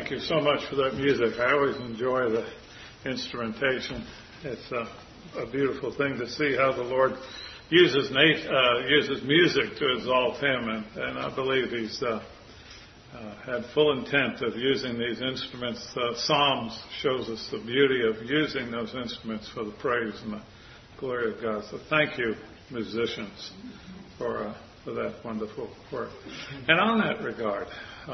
Thank you so much for that music. I always enjoy the instrumentation. It's a beautiful thing to see how the Lord uses music to exalt Him, and I believe He's had full intent of using these instruments. Psalms shows us the beauty of using those instruments for the praise and the glory of God. So thank you, musicians, for that wonderful work. And on that regard,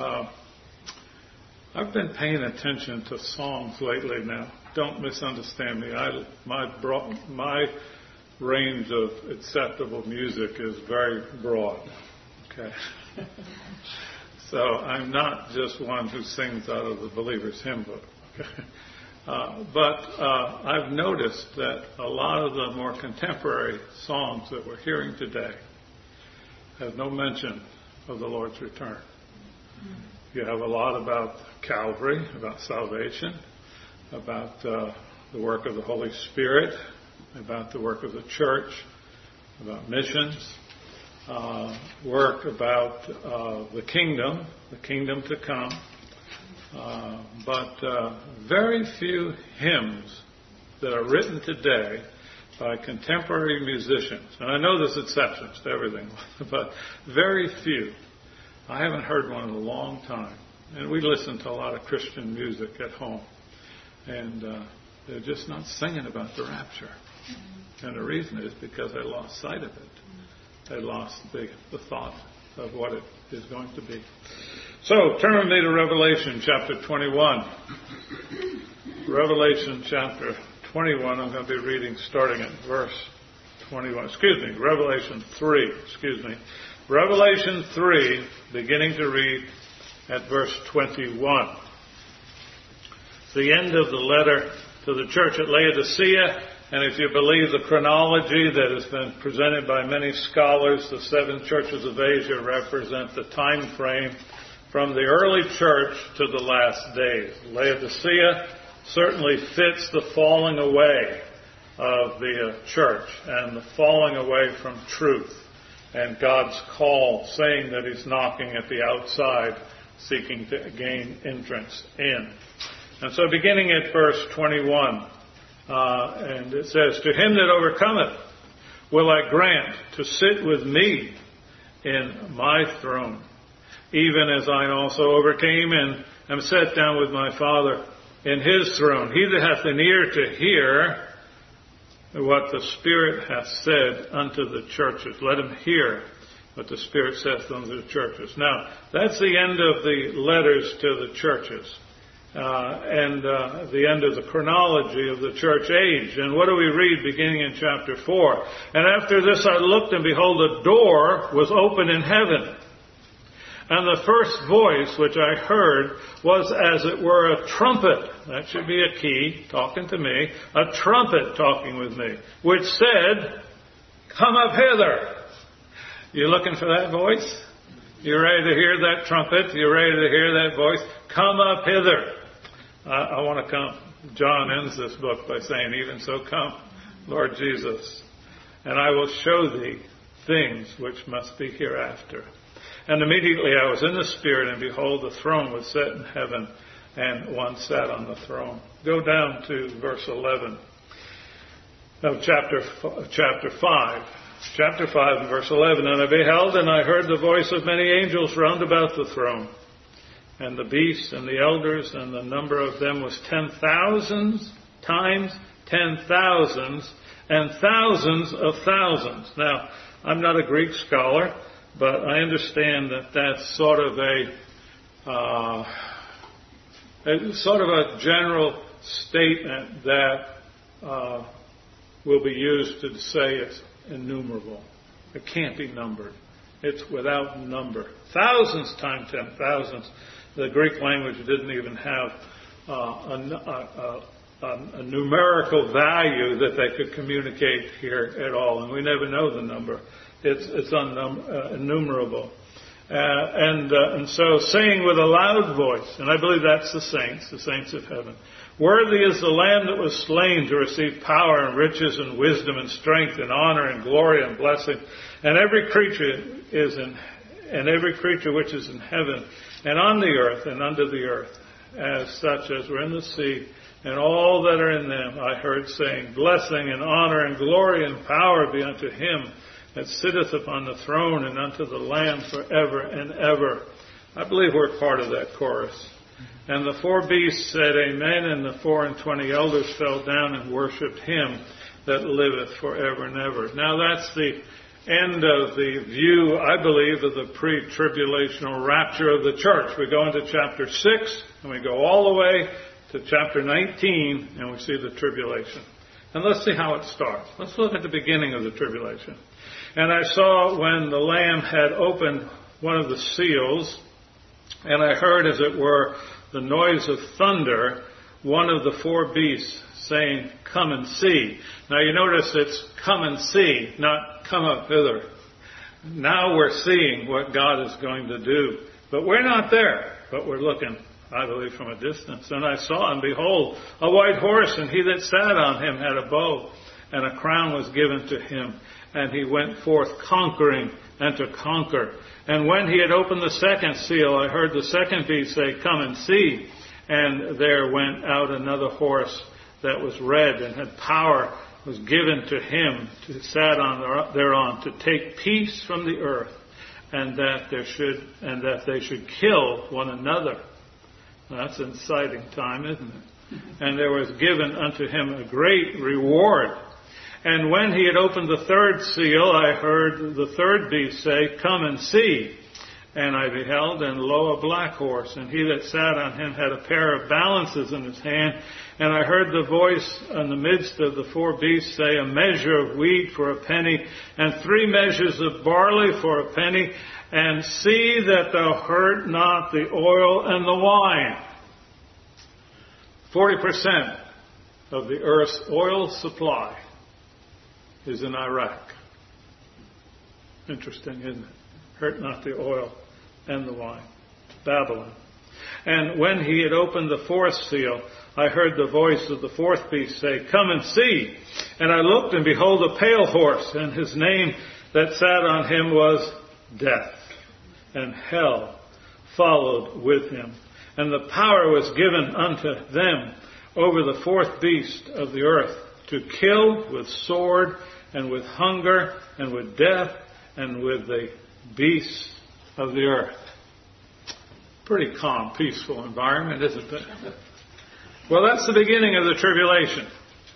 I've been paying attention to songs lately now. Don't misunderstand me. My range of acceptable music is very broad. Okay. So I'm not just one who sings out of the Believer's Hymn Book. But I've noticed that a lot of the more contemporary songs that we're hearing today have no mention of the Lord's return. You have a lot about Calvary, about salvation, about the work of the Holy Spirit, about the work of the church, about missions, work about the kingdom to come, but very few hymns that are written today by contemporary musicians. And I know there's exceptions to everything, but very few. I haven't heard one in a long time. And we listen to a lot of Christian music at home. And they're just not singing about the rapture. And the reason is because they lost sight of it. They lost the thought of what it is going to be. So, turn with me to Revelation chapter 21. Revelation chapter 21, I'm going to be reading starting at verse 21. Revelation 3. Revelation 3, beginning to read at verse 21. It's the end of the letter to the church at Laodicea, and if you believe the chronology that has been presented by many scholars, the seven churches of Asia represent the time frame from the early church to the last days. Laodicea certainly fits the falling away of the church and the falling away from truth and God's call, saying that He's knocking at the outside, seeking to gain entrance in. And so beginning at verse 21, and it says, "To him that overcometh will I grant to sit with me in my throne, even as I also overcame and am set down with my Father in His throne. He that hath an ear to hear what the Spirit hath said unto the churches. Let him hear what the Spirit saith unto the churches." Now, that's the end of the letters to the churches. And the end of the chronology of the church age. And what do we read beginning in chapter 4? "And after this I looked, and behold, a door was open in heaven. And the first voice which I heard was as it were a trumpet." That should be a key, talking to me. "A trumpet talking with me, which said, Come up hither." You looking for that voice? You ready to hear that trumpet? You ready to hear that voice? Come up hither. I want to come. John ends this book by saying, "Even so come, Lord Jesus, and I will show thee things which must be hereafter." And immediately I was in the Spirit, and behold, the throne was set in heaven, and one sat on the throne. Go down to verse 11 of chapter 5. Chapter 5 and verse 11. "And I beheld, and I heard the voice of many angels round about the throne, and the beasts and the elders, and the number of them was 10,000 times 10,000 and thousands of thousands." Now, I'm not a Greek scholar, but I understand that that's sort of a general statement that will be used to say it's innumerable. It can't be numbered. It's without number. Thousands times 10,000s. The Greek language didn't even have a numerical value that they could communicate here at all, and we never know the number. It's innumerable. And so saying with a loud voice, and I believe that's the saints of heaven, "Worthy is the Lamb that was slain to receive power and riches and wisdom and strength and honor and glory and blessing. And every creature which is in heaven and on the earth and under the earth as such as were in the sea, and all that are in them, I heard saying, Blessing and honor and glory and power be unto him that sitteth upon the throne and unto the Lamb forever and ever. I believe we're part of that chorus. And the 4 beasts said, Amen, and the 24 elders fell down and worshipped him that liveth forever and ever. Now that's the end of the view, I believe, of the pre-tribulational rapture of the church. We go into chapter 6, and we go all the way to chapter 19, and we see the tribulation. And let's see how it starts. Let's look at the beginning of the tribulation. And I saw when the Lamb had opened one of the seals, and I heard, as it were, the noise of thunder, one of the 4 beasts saying, Come and see. Now you notice it's come and see, not come up hither. Now we're seeing what God is going to do. But we're not there, but we're looking, I believe, from a distance. And I saw, and behold, a white horse, and he that sat on him had a bow, and a crown was given to him. And he went forth conquering and to conquer. And when he had opened the second seal, I heard the second beast say, Come and see. And there went out another horse that was red, and had power was given to him to sat on thereon to take peace from the earth, and that they should kill one another. That's an exciting time, isn't it? And there was given unto him a great reward. And when he had opened the third seal, I heard the third beast say, Come and see. And I beheld, and lo, a black horse, and he that sat on him had a pair of balances in his hand. And I heard the voice in the midst of the 4 beasts say, A measure of wheat for a penny, and 3 measures of barley for a penny, and see that thou hurt not the oil and the wine. 40% of the earth's oil supply is in Iraq. Interesting, isn't it? Hurt not the oil and the wine. Babylon. And when he had opened the 4th seal, I heard the voice of the 4th beast say, Come and see. And I looked, and behold, a pale horse, and his name that sat on him was Death. And hell followed with him. And the power was given unto them over the 4th beast of the earth, to kill with sword, and with hunger, and with death, and with the beasts of the earth. Pretty calm, peaceful environment, isn't it? Well, that's the beginning of the tribulation.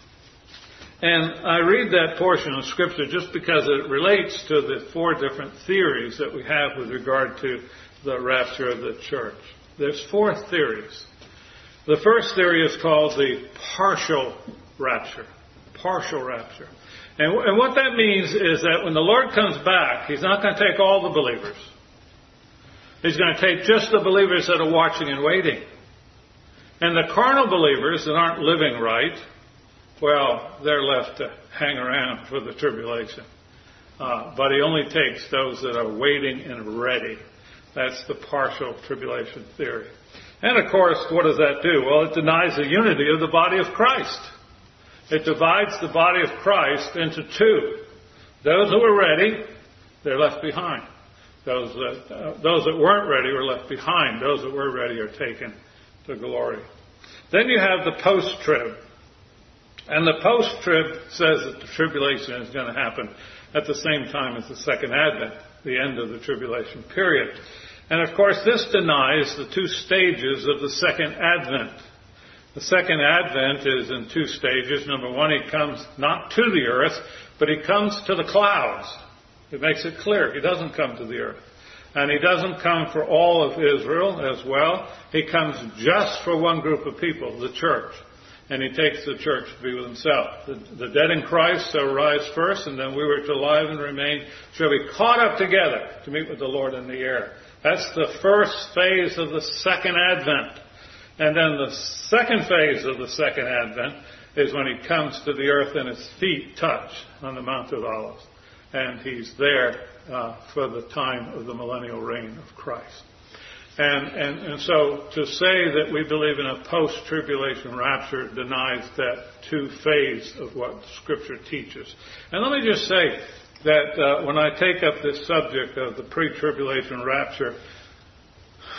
And I read that portion of Scripture just because it relates to the 4 different theories that we have with regard to the rapture of the church. There's 4 theories. The first theory is called the partial rapture. Partial rapture. And what that means is that when the Lord comes back, He's not going to take all the believers. He's going to take just the believers that are watching and waiting. And the carnal believers that aren't living right, well, they're left to hang around for the tribulation. But He only takes those that are waiting and ready. That's the partial tribulation theory. And of course, what does that do? Well, it denies the unity of the body of Christ. It divides the body of Christ into 2. Those who were ready, they're left behind. Those that weren't ready were left behind. Those that were ready are taken to glory. Then you have the post-trib. And the post-trib says that the tribulation is going to happen at the same time as the second advent, the end of the tribulation period. And of course, this denies the 2 stages of the second advent. The second advent is in 2 stages. Number 1, He comes not to the earth, but He comes to the clouds. It makes it clear He doesn't come to the earth. And He doesn't come for all of Israel as well. He comes just for one group of people, the church. And He takes the church to be with Himself. The dead in Christ shall rise first, and then we which are alive and remain shall be caught up together to meet with the Lord in the air. That's the first phase of the second advent. And then the second phase of the second advent is when He comes to the earth and His feet touch on the Mount of Olives. And He's there for the time of the millennial reign of Christ. And so to say that we believe in a post-tribulation rapture denies that 2 phase of what Scripture teaches. And let me just say that when I take up this subject of the pre-tribulation rapture,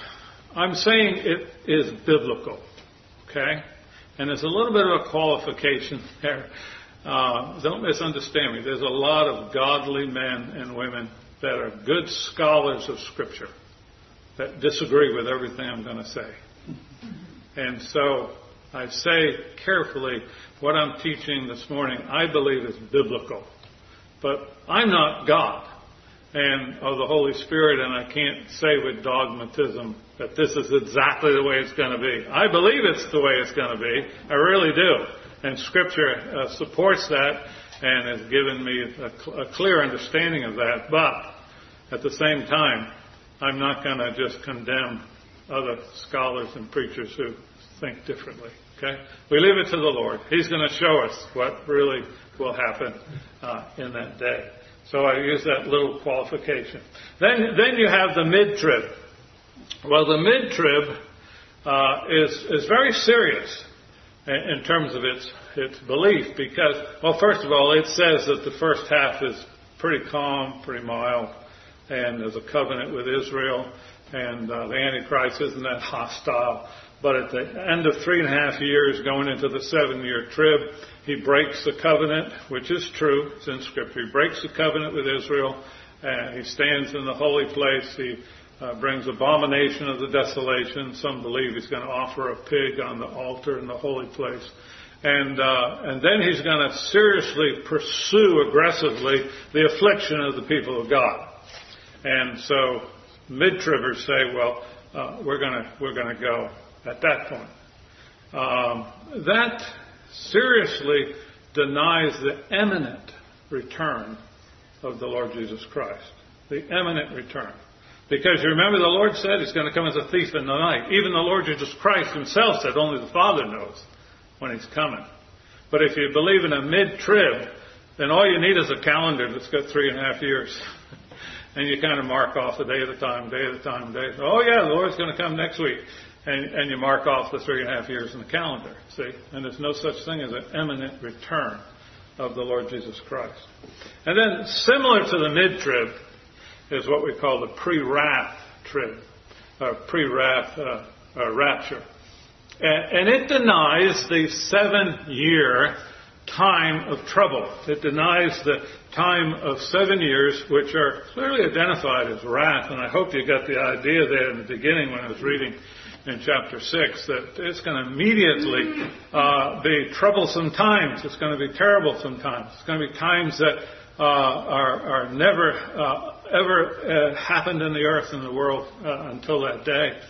I'm saying it is biblical. Okay? And there's a little bit of a qualification there. Don't misunderstand me. There's a lot of godly men and women that are good scholars of Scripture that disagree with everything I'm going to say. And so I say carefully, what I'm teaching this morning, I believe is biblical. But I'm not God of the Holy Spirit, and I can't say with dogmatism that this is exactly the way it's going to be. I believe it's the way it's going to be. I really do. And Scripture supports that and has given me a clear understanding of that. But at the same time, I'm not going to just condemn other scholars and preachers who think differently. Okay? We leave it to the Lord. He's going to show us what really will happen in that day. So I use that little qualification. Then you have the mid-trib. Well, the mid-trib is very serious in terms of its belief because, well, first of all, it says that the first half is pretty calm, pretty mild, and there's a covenant with Israel, and the Antichrist isn't that hostile. But at the end of 3.5 years, going into the 7-year trib, he breaks the covenant, which is true. It's in Scripture. He breaks the covenant with Israel. He stands in the holy place. He brings abomination of the desolation. Some believe he's going to offer a pig on the altar in the holy place. And then he's going to seriously pursue aggressively the affliction of the people of God. And so mid-tribbers say, well, we're going to go at that point. That seriously denies the imminent return of the Lord Jesus Christ. The imminent return. Because you remember the Lord said he's going to come as a thief in the night. Even the Lord Jesus Christ himself said only the Father knows when he's coming. But if you believe in a mid-trib, then all you need is a calendar that's got 3.5 years. And you kind of mark off the day at a time. Oh yeah, the Lord's going to come next week. And you mark off the 3.5 years in the calendar, see? And there's no such thing as an imminent return of the Lord Jesus Christ. And then similar to the mid-trib is what we call the pre-wrath trib, or pre-wrath rapture. And it denies the 7-year time of trouble. It denies the time of 7 years, which are clearly identified as wrath. And I hope you got the idea there in the beginning when I was reading in chapter 6, that it's going to immediately be troublesome times. It's going to be terrible sometimes. It's going to be times that are never ever happened in the earth and the world until that day.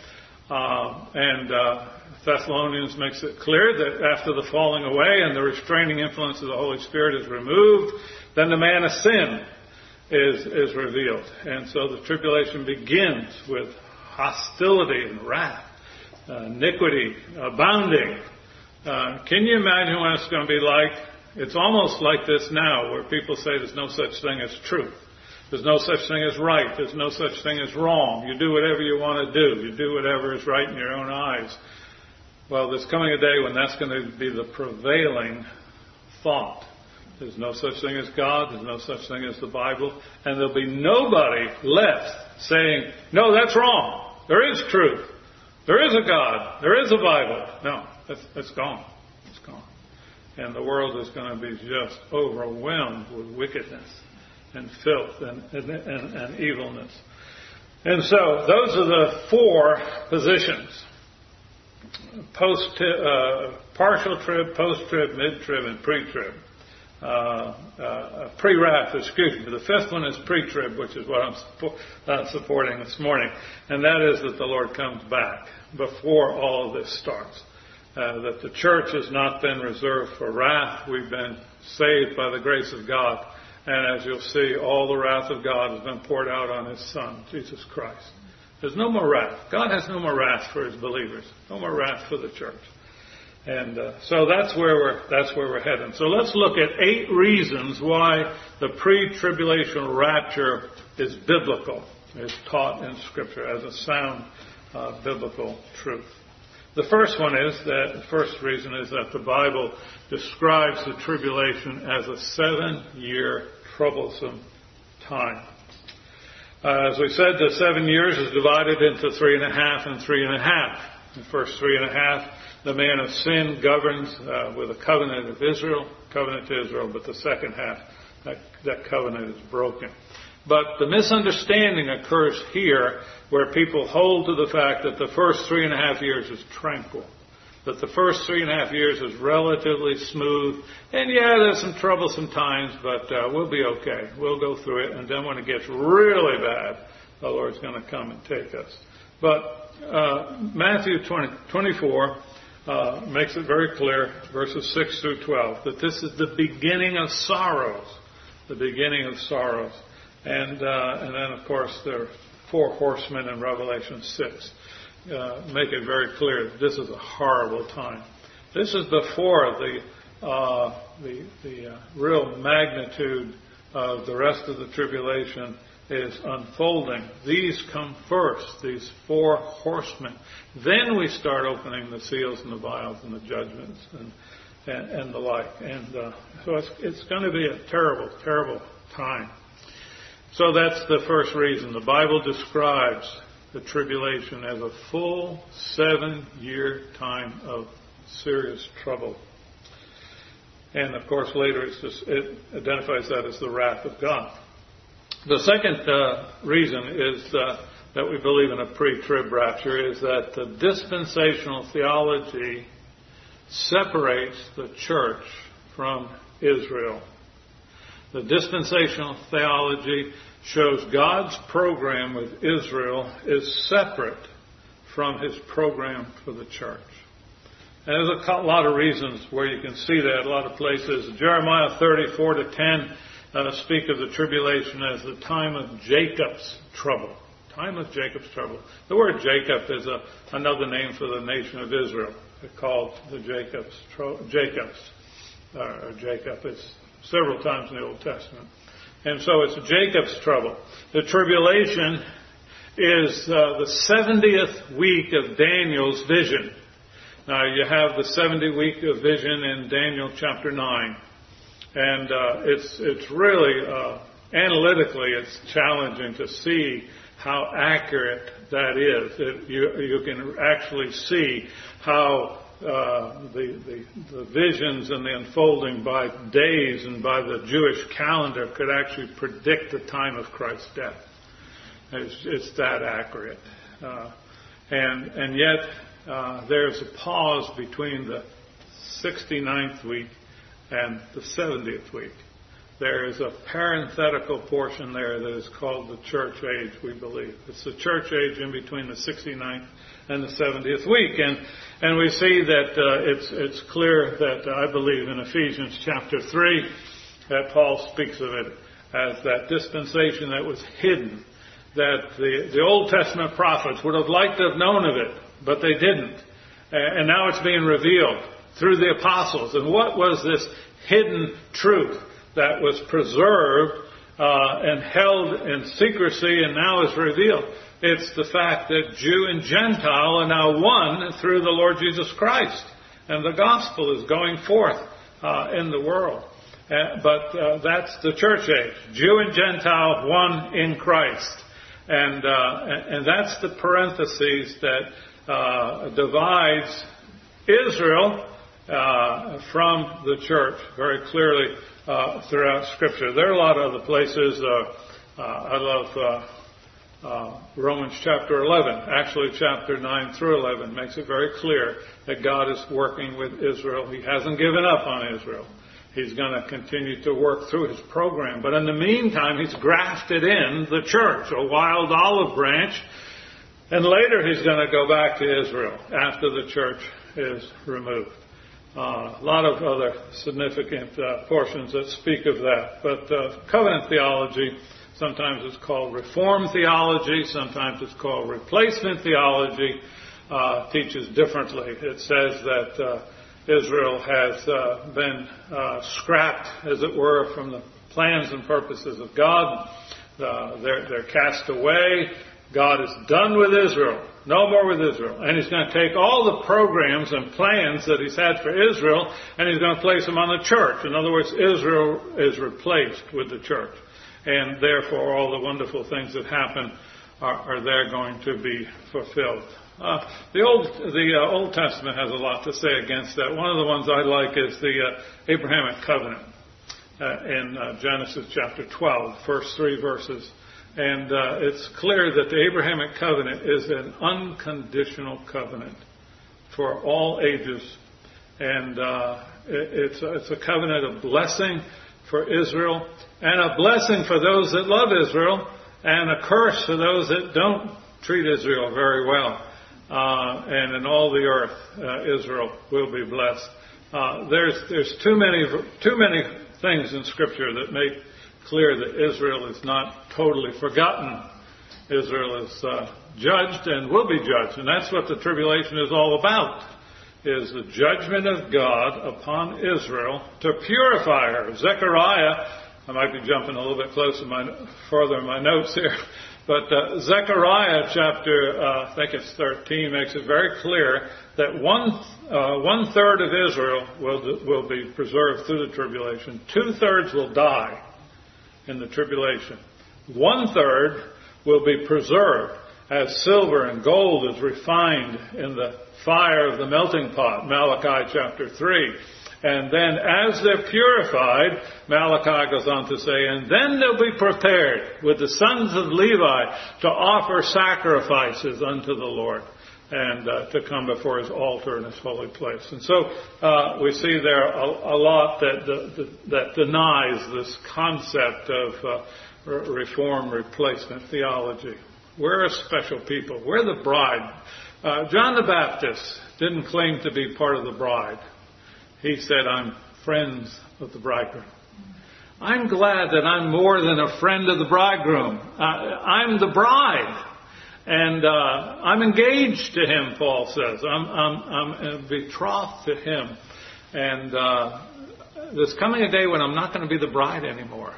And Thessalonians makes it clear that after the falling away and the restraining influence of the Holy Spirit is removed, then the man of sin is revealed. And so the tribulation begins with hostility and wrath. Iniquity abounding. Can you imagine what it's going to be like? It's almost like this now, where people say there's no such thing as truth. There's no such thing as right. There's no such thing as wrong. You do whatever you want to do. You do whatever is right in your own eyes. Well, there's coming a day when that's going to be the prevailing thought. There's no such thing as God. There's no such thing as the Bible. And there'll be nobody left saying, no, that's wrong. There is truth. There is a God. There is a Bible. No, it's gone. It's gone. And the world is going to be just overwhelmed with wickedness and filth and evilness. And so those are the 4 positions. Partial trib, post-trib, mid-trib, and pre-trib. Pre-wrath, excuse me. The 5th one is pre-trib, which is what I'm supporting this morning. And that is that the Lord comes back before all of this starts. That the church has not been reserved for wrath. We've been saved by the grace of God. And as you'll see, all the wrath of God has been poured out on His Son, Jesus Christ. There's no more wrath. God has no more wrath for His believers. No more wrath for the church. And so that's where we're heading. So let's look at 8 reasons why the pre-tribulation rapture is biblical, is taught in Scripture as a sound biblical truth. The first reason is that the Bible describes the tribulation as a 7-year troublesome time. As we said, the 7 years is divided into 3.5 and 3.5. The first 3.5, the man of sin governs with a covenant to Israel, but the second half, that covenant is broken. But the misunderstanding occurs here where people hold to the fact that the first 3.5 years is tranquil, that the first 3.5 years is relatively smooth, and yeah, there's some troublesome times, but we'll be okay. We'll go through it, and then when it gets really bad, the Lord's going to come and take us. But Matthew 24 makes it very clear, verses 6 through 12, that this is the beginning of sorrows, the beginning of sorrows. And then, of course, there are 4 horsemen in Revelation 6. Make it very clear that this is a horrible time. This is before the real magnitude of the rest of the tribulation is unfolding. These come first, these 4 horsemen. Then we start opening the seals and the vials and the judgments and the like. And so it's going to be a terrible, terrible time. So that's the first reason. The Bible describes the tribulation as a full 7-year time of serious trouble. And of course later it identifies that as the wrath of God. The second reason is that we believe in a pre-trib rapture is that the dispensational theology separates the church from Israel. The dispensational theology shows God's program with Israel is separate from His program for the church. And there's a lot of reasons where you can see that, a lot of places. Jeremiah 30:4-10 speak of the tribulation as the time of Jacob's trouble. Time of Jacob's trouble. The word Jacob is another name for the nation of Israel. They're called the Jacobs. Jacob. It's several times in the Old Testament. And so it's Jacob's trouble. The tribulation is the 70th week of Daniel's vision. Now you have the 70th week of vision in Daniel chapter 9. And it's really, analytically, it's challenging to see how accurate that is. You can actually see how the visions and the unfolding by days and by the Jewish calendar could actually predict the time of Christ's death. It's that accurate. And yet there's a pause between the 69th week and the 70th week. There is a parenthetical portion there that is called the church age, we believe. It's the church age in between the 69th and the 70th week. And we see that it's clear that I believe in Ephesians chapter 3 that Paul speaks of it as that dispensation that was hidden, that the Old Testament prophets would have liked to have known of it, but they didn't. And now it's being revealed through the apostles. And what was this hidden truth that was preserved and held in secrecy and now is revealed? It's the fact that Jew and Gentile are now one through the Lord Jesus Christ. And the gospel is going forth in the world. But that's the church age. Jew and Gentile, one in Christ. And that's the parentheses that divides Israel from the church very clearly throughout Scripture. There are a lot of other places. I love Romans chapter 11. Actually, chapter 9 through 11 makes it very clear that God is working with Israel. He hasn't given up on Israel. He's going to continue to work through His program. But in the meantime, He's grafted in the church, a wild olive branch. And later He's going to go back to Israel after the church is removed. A lot of other significant portions that speak of that. But covenant theology, sometimes it's called Reformed theology, sometimes it's called replacement theology, teaches differently. It says that Israel has been scrapped, as it were, from the plans and purposes of God. They're cast away. God is done with Israel. No more with Israel. And He's going to take all the programs and plans that He's had for Israel, and He's going to place them on the church. In other words, Israel is replaced with the church. and therefore all the wonderful things that happen are there going to be fulfilled. The Old Testament has a lot to say against that. One of the ones I like is the Abrahamic covenant in Genesis chapter 12, first 3 verses. And it's clear that the Abrahamic covenant is an unconditional covenant for all ages. And it's a covenant of blessing for Israel, and a blessing for those that love Israel, and a curse for those that don't treat Israel very well. And in all the earth, Israel will be blessed. There's too many things in Scripture that make clear that Israel is not totally forgotten. Israel is judged and will be judged, and that's what the tribulation is all about, is the judgment of God upon Israel to purify her. Zechariah, I might be jumping a little bit further in my notes here, but Zechariah chapter, I think it's 13, makes it very clear that one third of Israel will be preserved through the tribulation. 2/3 will die in the tribulation. 1/3 will be preserved as silver and gold is refined in the fire of the melting pot, Malachi chapter 3. And then as they're purified, Malachi goes on to say, and then they'll be prepared with the sons of Levi to offer sacrifices unto the Lord and to come before his altar in his holy place. And so we see there a lot that denies this concept of reform replacement theology. We're a special people. We're the bride. John the Baptist didn't claim to be part of the bride. He said, I'm friends of the bridegroom. I'm glad that I'm more than a friend of the bridegroom. I'm the bride. And I'm engaged to him, Paul says. I'm betrothed to him. And there's coming a day when I'm not going to be the bride anymore.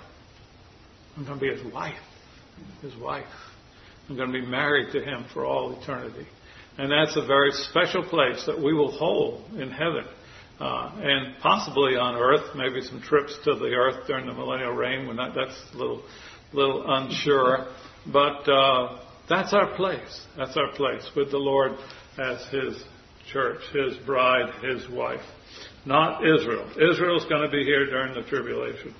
I'm going to be his wife. His wife. I'm going to be married to him for all eternity. And that's a very special place that we will hold in heaven. And possibly on earth, maybe some trips to the earth during the millennial reign. That's a little unsure. But that's our place. That's our place with the Lord as his church, his bride, his wife. Not Israel. Israel's going to be here during the tribulation.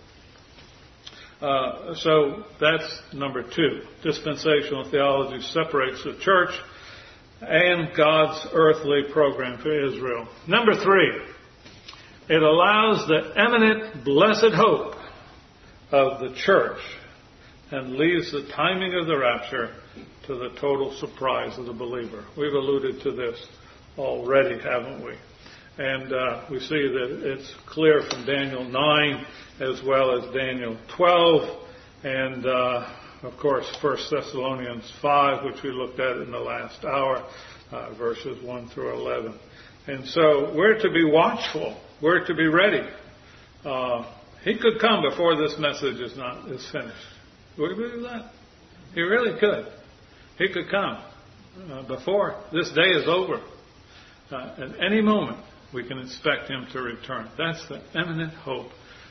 So that's number 2. Dispensational theology separates the church and God's earthly program for Israel. Number 3, it allows the eminent blessed hope of the church and leaves the timing of the rapture to the total surprise of the believer. We've alluded to this already, haven't we? And we see that it's clear from Daniel 9 as well as Daniel 12 and, of course, 1 Thessalonians 5, which we looked at in the last hour, verses 1 through 11. And so we're to be watchful. We're to be ready. He could come before this message is finished. Would you believe that? He really could. He could come before this day is over. At any moment, we can expect him to return. That's the eminent hope.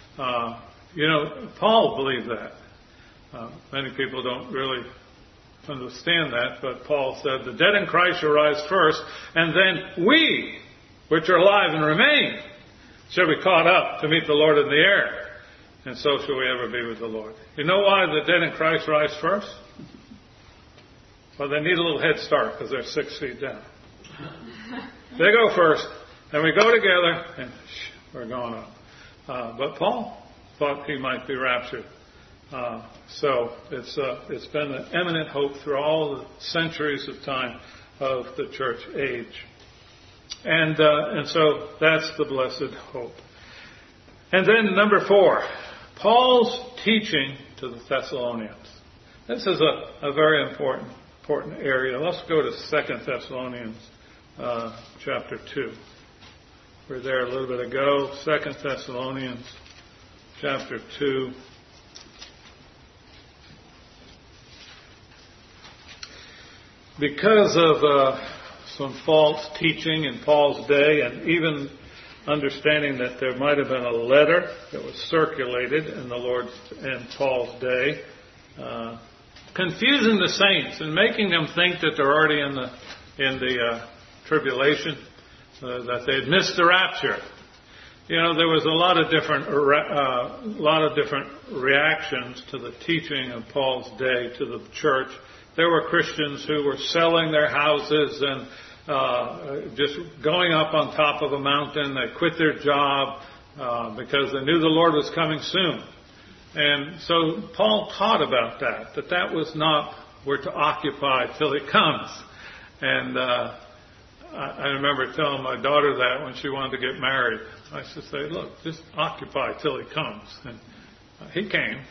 Paul believed that. Many people don't really understand that, but Paul said, the dead in Christ shall rise first, and then we, which are alive and remain, shall be caught up to meet the Lord in the air, and so shall we ever be with the Lord. You know why the dead in Christ rise first? Well, they need a little head start because they're 6 feet down. They go first, and we go together, and we're going up. But Paul thought he might be raptured. So it's been an eminent hope through all the centuries of time of the church age. And so that's the blessed hope. And then number 4, Paul's teaching to the Thessalonians. This is a very important area. Let's go to 2 Thessalonians chapter 2. We're there a little bit ago. 2 Thessalonians chapter 2. Because of some false teaching in Paul's day, and even understanding that there might have been a letter that was circulated in the Lord's and Paul's day, confusing the saints and making them think that they're already in the tribulation, that they had missed the rapture. There was a lot of different reactions to the teaching of Paul's day to the church. There were Christians who were selling their houses and just going up on top of a mountain. They quit their job because they knew the Lord was coming soon. And so Paul taught about that was not we're to occupy till He comes. And I remember telling my daughter that when she wanted to get married. I used to say, look, just occupy till He comes. And He came.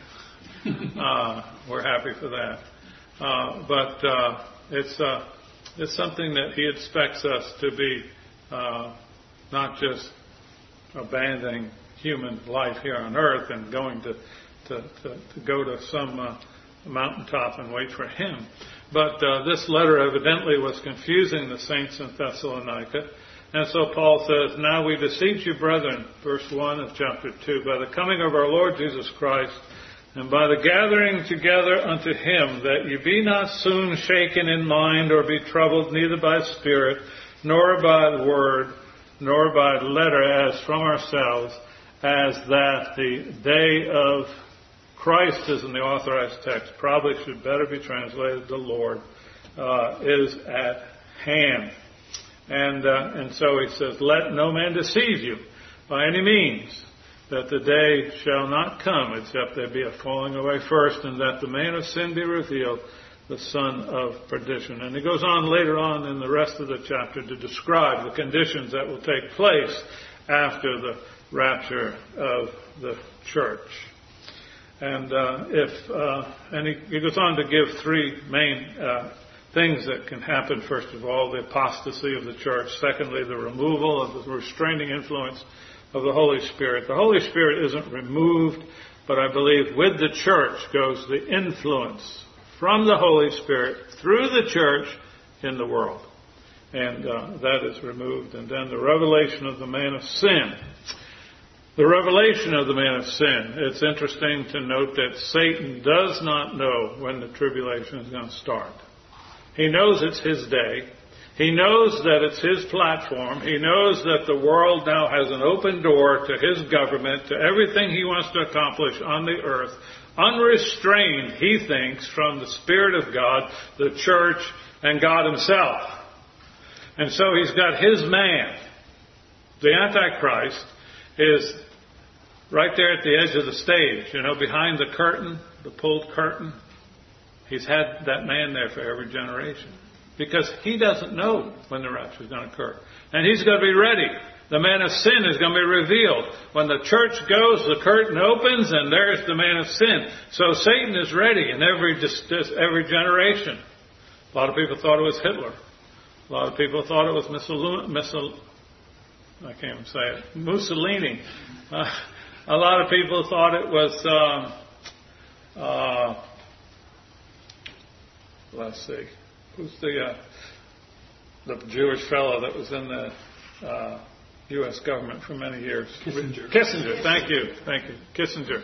We're happy for that. But it's something that He expects us to be not just abandoning human life here on earth and going to go to some mountaintop and wait for Him. But this letter evidently was confusing the saints in Thessalonica. And so Paul says, now we beseech you, brethren, verse 1 of chapter 2, by the coming of our Lord Jesus Christ, and by the gathering together unto Him, that ye be not soon shaken in mind, or be troubled neither by spirit, nor by word, nor by letter, as from ourselves, as that the day of Christ, is in the authorized text, probably should better be translated, the Lord, is at hand. And so he says, let no man deceive you by any means, that the day shall not come, except there be a falling away first, and that the man of sin be revealed, the son of perdition. And he goes on later on in the rest of the chapter to describe the conditions that will take place after the rapture of the church. And he goes on to give three main things that can happen. First of all, the apostasy of the church. Secondly, the removal of the restraining influence of the Holy Spirit. The Holy Spirit isn't removed, but I believe with the church goes the influence from the Holy Spirit through the church in the world. And that is removed. And then the revelation of the man of sin. The revelation of the man of sin. It's interesting to note that Satan does not know when the tribulation is going to start. He knows it's his day. He knows that it's his platform. He knows that the world now has an open door to his government, to everything he wants to accomplish on the earth, unrestrained, he thinks, from the Spirit of God, the church, and God Himself. And so he's got his man. The Antichrist is right there at the edge of the stage, behind the curtain, the pulled curtain. He's had that man there for every generation. Because he doesn't know when the rapture is going to occur. And he's going to be ready. The man of sin is going to be revealed. When the church goes, the curtain opens, and there's the man of sin. So Satan is ready in every generation. A lot of people thought it was Hitler. A lot of people thought it was Mussolini. A lot of people thought it was, let's see, who's the Jewish fellow that was in the U.S. government for many years? Kissinger. Thank you. Kissinger.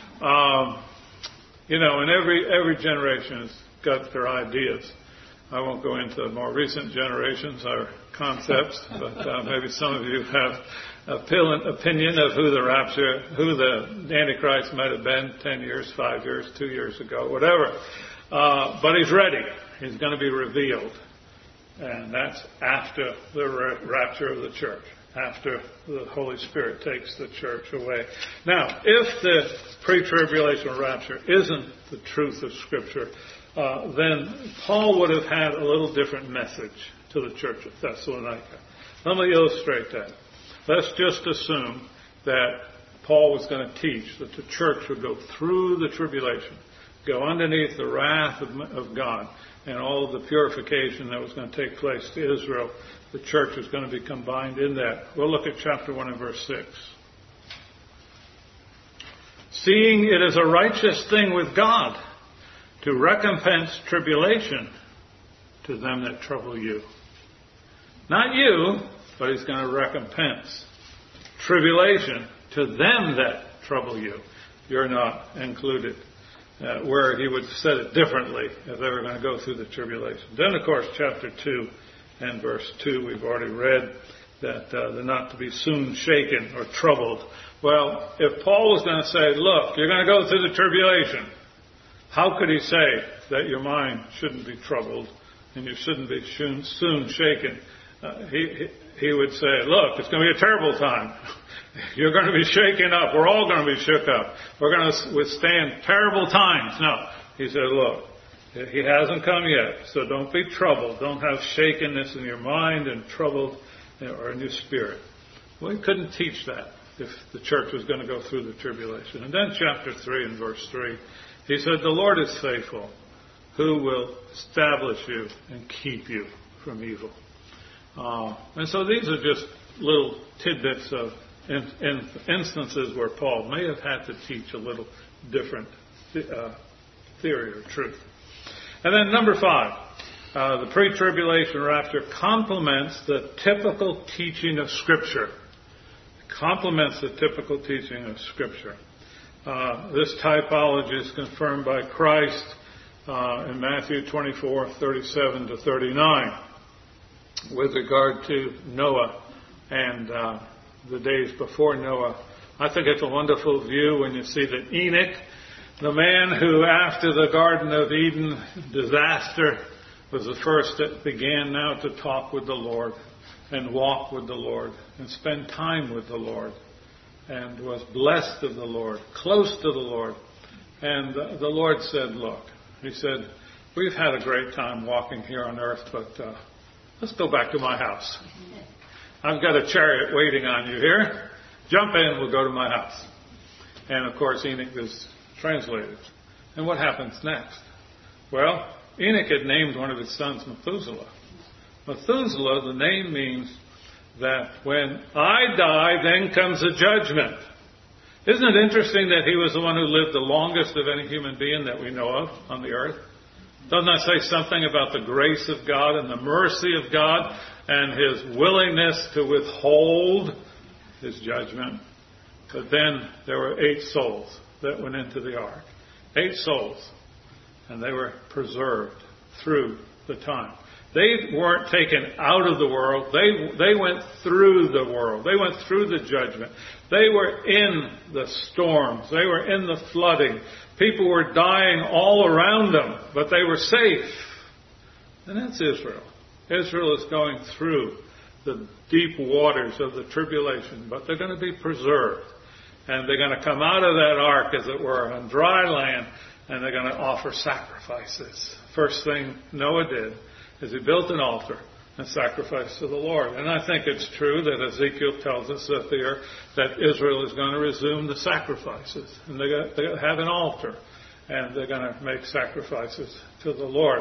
And every generation has got their ideas. I won't go into more recent generations or concepts, but maybe some of you have an opinion of who the Antichrist might have been 10 years, 5 years, 2 years ago, whatever. But he's ready. He's going to be revealed. And that's after the rapture of the church, after the Holy Spirit takes the church away. Now, if the pre-tribulation rapture isn't the truth of Scripture, then Paul would have had a little different message to the church of Thessalonica. Let me illustrate that. Let's just assume that Paul was going to teach that the church would go through the tribulation, go underneath the wrath of God, and all of the purification that was going to take place to Israel. The church is going to be combined in that. We'll look at chapter 1 and verse 6. Seeing it is a righteous thing with God to recompense tribulation to them that trouble you. Not you, but He's going to recompense. tribulation to them that trouble you. You're not included. Where he would have said it differently if they were going to go through the tribulation. Then, of course, chapter 2 and verse 2, we've already read that they're not to be soon shaken or troubled. Well, if Paul was going to say, look, you're going to go through the tribulation, how could he say that your mind shouldn't be troubled and you shouldn't be soon shaken? He would say, look, it's going to be a terrible time. You're going to be shaken up. We're all going to be shook up. We're going to withstand terrible times. No. He said, look, he hasn't come yet, so don't be troubled. Don't have shakenness in your mind and troubled or in your spirit. Well, he couldn't teach that if the church was going to go through the tribulation. And then chapter 3 and verse 3, he said, the Lord is faithful, who will establish you and keep you from evil. And so these are just little tidbits of instances where Paul may have had to teach a little different theory or truth. And then number 5, the pre-tribulation rapture complements the typical teaching of Scripture. Complements the typical teaching of Scripture. This typology is confirmed by Christ in Matthew 24:37 to 39 with regard to Noah and the days before Noah. I think it's a wonderful view when you see that Enoch, the man who after the Garden of Eden disaster was the first that began now to talk with the Lord and walk with the Lord and spend time with the Lord and was blessed of the Lord, close to the Lord. And the Lord said, look, he said, we've had a great time walking here on earth, but let's go back to my house. I've got a chariot waiting on you here. Jump in, we'll go to my house. And of course, Enoch is translated. And what happens next? Well, Enoch had named one of his sons Methuselah. Methuselah, the name means that when I die, then comes a judgment. Isn't it interesting that he was the one who lived the longest of any human being that we know of on the earth? Doesn't that say something about the grace of God and the mercy of God and his willingness to withhold his judgment? But then there were 8 souls that went into the ark. 8 souls. And they were preserved through the time. They weren't taken out of the world. They went through the world. They went through the judgment. They were in the storms. They were in the flooding. People were dying all around them, but they were safe. And that's Israel. Israel is going through the deep waters of the tribulation, but they're going to be preserved. And they're going to come out of that ark, as it were, on dry land, and they're going to offer sacrifices. First thing Noah did is he built an altar and sacrificed to the Lord. And I think it's true that Ezekiel tells us that Israel is going to resume the sacrifices. And they're going to have an altar, and they're going to make sacrifices to the Lord.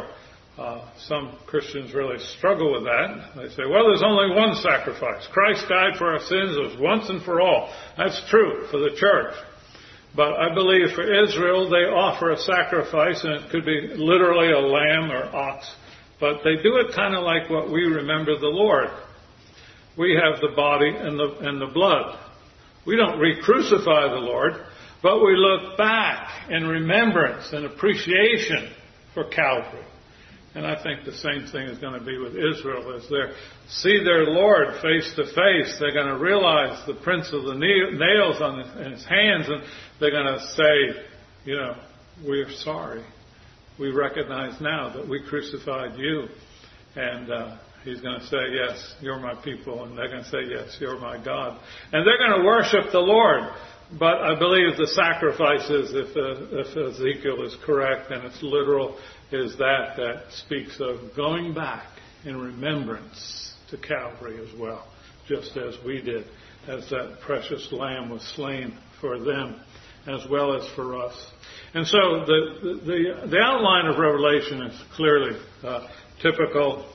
Some Christians really struggle with that. They say, well, there's only one sacrifice. Christ died for our sins. It was once and for all. That's true for the church. But I believe for Israel, they offer a sacrifice, and it could be literally a lamb or ox. But they do it kind of like what we remember the Lord. We have the body and the blood. We don't re-crucify the Lord, but we look back in remembrance and appreciation for Calvary. And I think the same thing is going to be with Israel. As they see their Lord face to face, they're going to realize the prints of the nails in his hands, and they're going to say, we're sorry. We recognize now that we crucified you. And he's going to say, yes, you're my people. And they're going to say, yes, you're my God. And they're going to worship the Lord. But I believe the sacrifices, if Ezekiel is correct and it's literal, is that speaks of going back in remembrance to Calvary as well, just as we did, as that precious lamb was slain for them as well as for us. And so the outline of Revelation is clearly typical.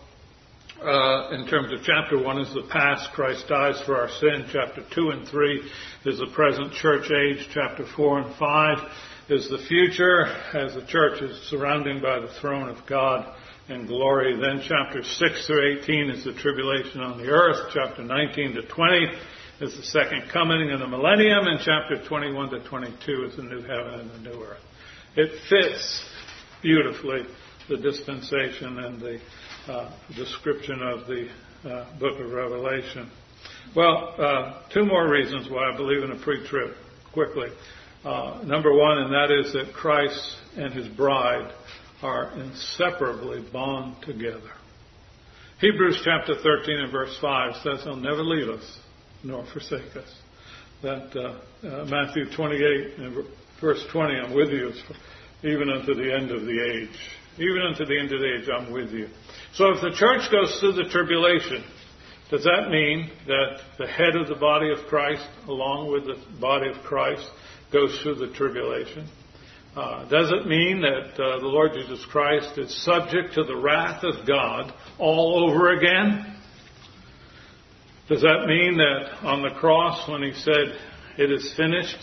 In terms of chapter 1 is the past, Christ dies for our sin. Chapter 2 and 3 is the present church age. Chapter 4 and 5 is the future, as the church is surrounded by the throne of God in glory. Then chapter 6 through 18 is the tribulation on the earth. Chapter 19 to 20 is the second coming in the millennium, and chapter 21 to 22 is the new heaven and the new earth. It fits beautifully the dispensation and the description of the book of Revelation. Well, two more reasons why I believe in a pre-trib, quickly. Number one, and that is that Christ and his bride are inseparably bound together. Hebrews chapter 13 and verse 5 says he'll never leave us nor forsake us. That Matthew 28 and verse 20, I'm with you even unto the end of the age. Even unto the end of the age, I'm with you. So if the church goes through the tribulation, does that mean that the head of the body of Christ, along with the body of Christ, goes through the tribulation? Does it mean that the Lord Jesus Christ is subject to the wrath of God all over again? Does that mean that on the cross, when he said, "It is finished,"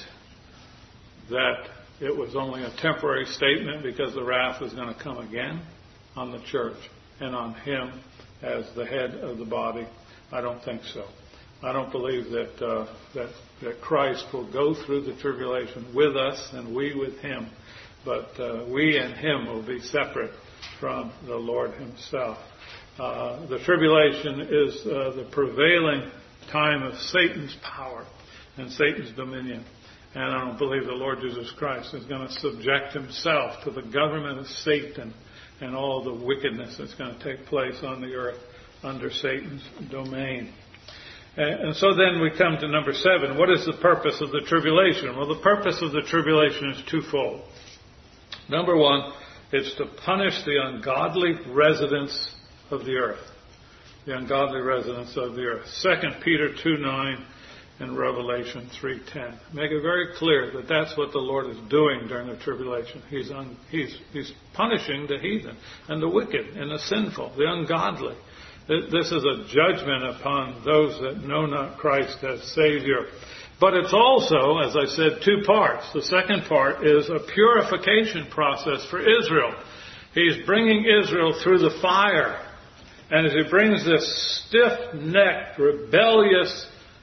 that it was only a temporary statement because the wrath was going to come again on the church and on him as the head of the body? I don't think so. I don't believe that Christ will go through the tribulation with us and we with him, but we and him will be separate from the Lord himself. The tribulation is the prevailing time of Satan's power and Satan's dominion. And I don't believe the Lord Jesus Christ is going to subject himself to the government of Satan and all the wickedness that's going to take place on the earth under Satan's domain. And so then we come to number 7. What is the purpose of the tribulation? Well, the purpose of the tribulation is twofold. Number 1, it's to punish the ungodly residents of the earth. The ungodly residents of the earth. 2 Peter 2:9 and Revelation 3:10 make it very clear that that's what the Lord is doing during the tribulation. He's punishing the heathen and the wicked and the sinful, the ungodly. This is a judgment upon those that know not Christ as Savior. But it's also, as I said, 2 parts. The second part is a purification process for Israel. He's bringing Israel through the fire. And as he brings this stiff-necked, rebellious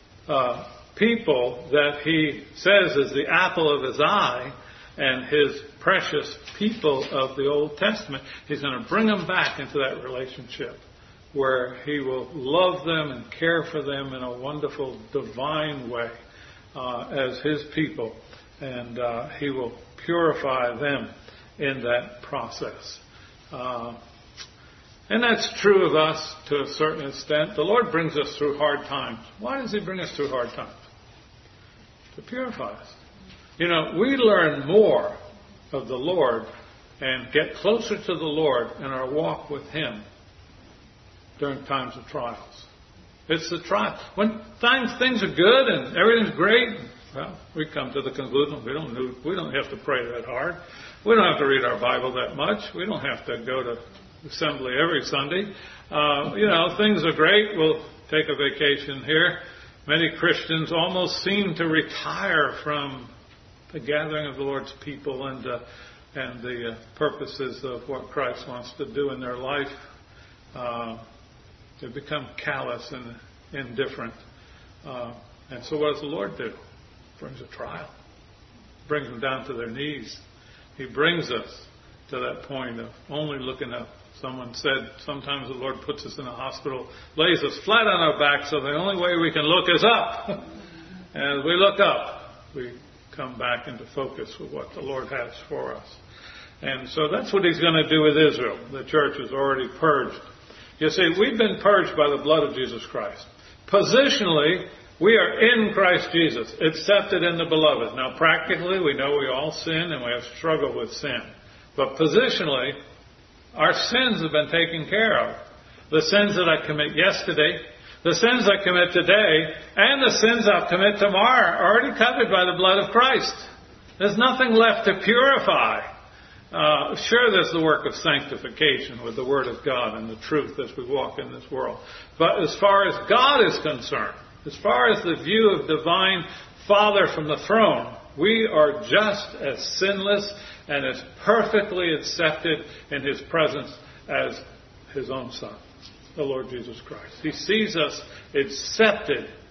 people that he says is the apple of his eye and his precious people of the Old Testament, he's going to bring them back into that relationship where he will love them and care for them in a wonderful divine way as his people. And he will purify them in that process. And that's true of us to a certain extent. The Lord brings us through hard times. Why does he bring us through hard times? To purify us. You know, we learn more of the Lord and get closer to the Lord in our walk with him during times of trials. It's the trial. When things are good and everything's great, well, we come to the conclusion we don't have to pray that hard. We don't have to read our Bible that much. We don't have to go to assembly every Sunday. Things are great. We'll take a vacation here. Many Christians almost seem to retire from the gathering of the Lord's people and the purposes of what Christ wants to do in their life. They become callous and indifferent. And so what does the Lord do? Brings a trial. Brings them down to their knees. He brings us to that point of only looking up. Someone said sometimes the Lord puts us in a hospital, lays us flat on our back, so the only way we can look is up. And as we look up, we come back into focus with what the Lord has for us. And so that's what he's going to do with Israel. The church is already purged. You see, we've been purged by the blood of Jesus Christ. Positionally, we are in Christ Jesus, accepted in the beloved. Now, practically, we know we all sin and we have struggled with sin. But positionally, our sins have been taken care of. The sins that I commit yesterday, the sins I commit today, and the sins I'll commit tomorrow are already covered by the blood of Christ. There's nothing left to purify. Sure, there's the work of sanctification with the Word of God and the truth as we walk in this world. But as far as God is concerned, as far as the view of divine Father from the throne, we are just as sinless and as perfectly accepted in his presence as his own Son, the Lord Jesus Christ. He sees us accepted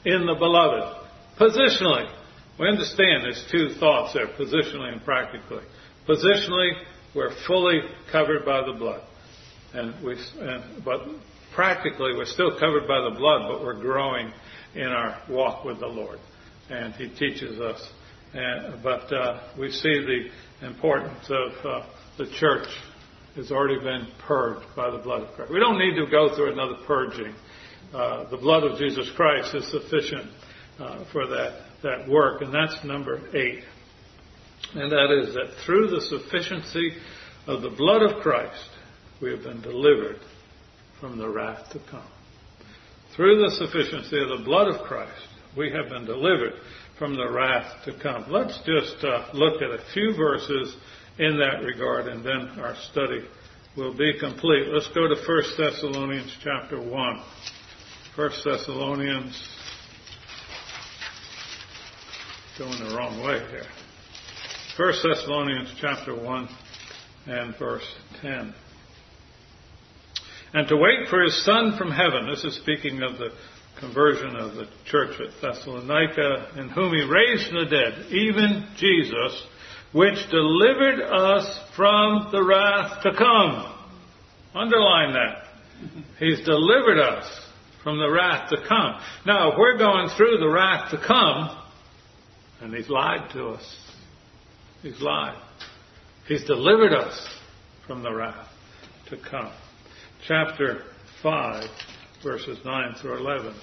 in the beloved. Positionally. We understand there's two thoughts there, positionally and practically. Positionally, we're fully covered by the blood. But practically, we're still covered by the blood, but we're growing in our walk with the Lord. And He teaches us. But we see the importance of the church has already been purged by the blood of Christ. We don't need to go through another purging. The blood of Jesus Christ is sufficient for that work. And that's number 8. And that is that through the sufficiency of the blood of Christ, we have been delivered from the wrath to come. Through the sufficiency of the blood of Christ, we have been delivered from the wrath to come. Let's just look at a few verses in that regard, and then our study will be complete. Let's go to 1 Thessalonians chapter 1. 1 Thessalonians, going the wrong way here. 1 Thessalonians chapter 1 and verse 10. And to wait for His Son from heaven. This is speaking of the conversion of the church at Thessalonica, in whom He raised from the dead, even Jesus, which delivered us from the wrath to come. Underline that. He's delivered us from the wrath to come. Now, if we're going through the wrath to come, and He's lied to us. He's lied. He's delivered us from the wrath to come. Chapter 5, verses 9 through 11.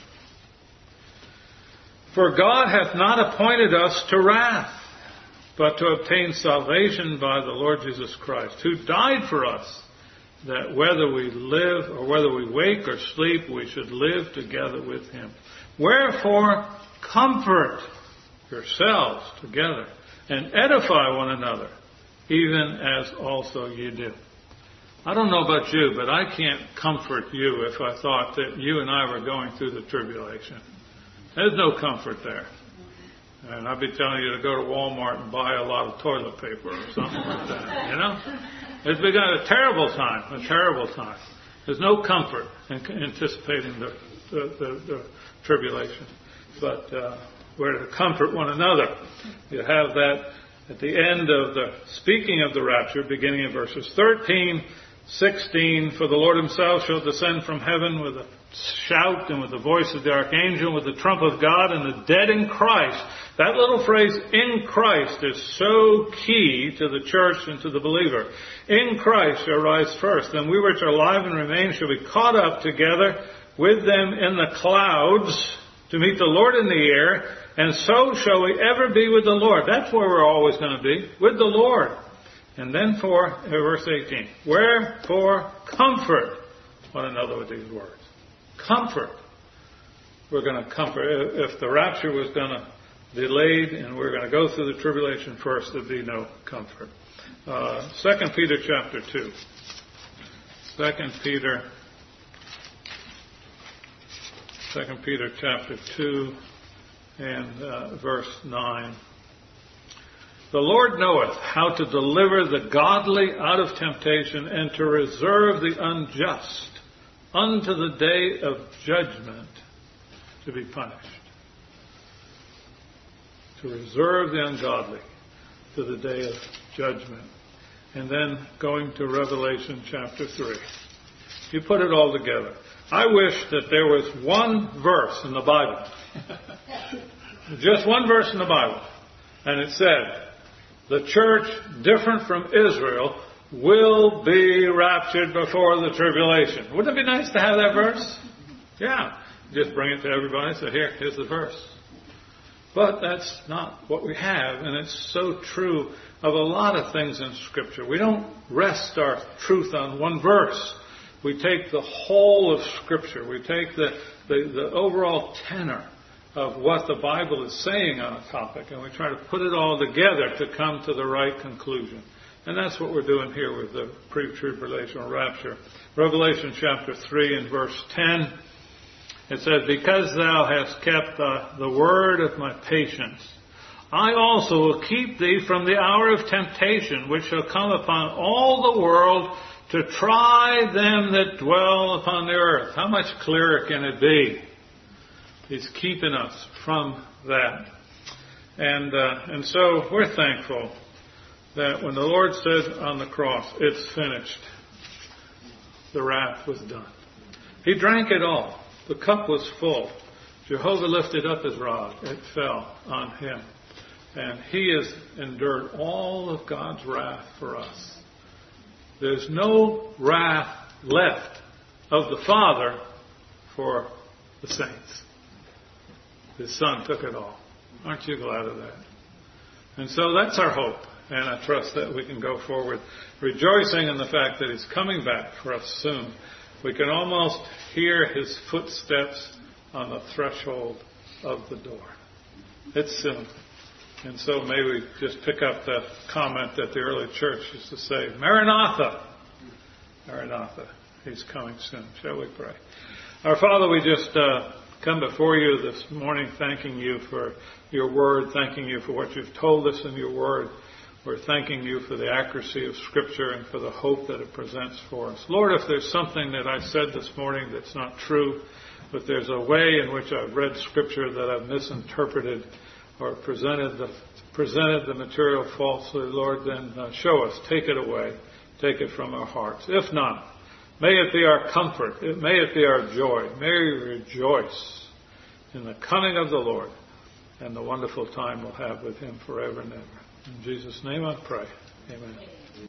For God hath not appointed us to wrath, but to obtain salvation by the Lord Jesus Christ, who died for us, that whether we live or whether we wake or sleep, we should live together with Him. Wherefore, comfort yourselves together and edify one another, even as also you do. I don't know about you, but I can't comfort you if I thought that you and I were going through the tribulation. There's no comfort there. And I'd be telling you to go to Walmart and buy a lot of toilet paper or something like that, you know? It's been a terrible time. There's no comfort in anticipating the tribulation. But we're to comfort one another. You have that at the end of the speaking of the rapture, beginning in verses 13, 16, for the Lord Himself shall descend from heaven with a shout and with the voice of the archangel, with the trump of God, and the dead in Christ. That little phrase, in Christ, is so key to the church and to the believer. In Christ shall rise first, and we which are alive and remain shall be caught up together with them in the clouds to meet the Lord in the air, and so shall we ever be with the Lord. That's where we're always going to be, with the Lord. And then verse 18, wherefore comfort one another with these words. Comfort. We're going to comfort. If the rapture was going to delayed and we're going to go through the tribulation first, there'd be no comfort. 2 Peter chapter 2. 2 Peter chapter 2 and verse 9. The Lord knoweth how to deliver the godly out of temptation and to reserve the unjust unto the day of judgment to be punished. To reserve the ungodly to the day of judgment. And then going to Revelation chapter 3. You put it all together. I wish that there was one verse in the Bible. Just one verse in the Bible. And it said, the church, different from Israel, will be raptured before the tribulation. Wouldn't it be nice to have that verse? Yeah. Just bring it to everybody and say, here's the verse. But that's not what we have, and it's so true of a lot of things in Scripture. We don't rest our truth on one verse. We take the whole of Scripture. We take the overall tenor of what the Bible is saying on a topic, and we try to put it all together to come to the right conclusion. And that's what we're doing here with the pre-tribulational rapture. Revelation chapter 3 and verse 10, it says, because thou hast kept the word of my patience, I also will keep thee from the hour of temptation, which shall come upon all the world to try them that dwell upon the earth. How much clearer can it be? He's keeping us from that. And so we're thankful that when the Lord said on the cross, "It's finished," the wrath was done. He drank it all. The cup was full. Jehovah lifted up his rod. It fell on him. And he has endured all of God's wrath for us. There's no wrath left of the Father for the saints. His Son took it all. Aren't you glad of that? And so that's our hope. And I trust that we can go forward rejoicing in the fact that He's coming back for us soon. We can almost hear His footsteps on the threshold of the door. It's soon. And so may we just pick up the comment that the early church used to say, "Maranatha! Maranatha, He's coming soon." Shall we pray? Our Father, we just come before you this morning thanking you for your word, thanking you for what you've told us in your word. We're thanking you for the accuracy of Scripture and for the hope that it presents for us. Lord, if there's something that I said this morning that's not true, but there's a way in which I've read Scripture that I've misinterpreted or presented the material falsely, Lord, then show us. Take it away. Take it from our hearts. If not, may it be our comfort. May it be our joy. May we rejoice in the coming of the Lord and the wonderful time we'll have with Him forever and ever. In Jesus' name I pray. Amen.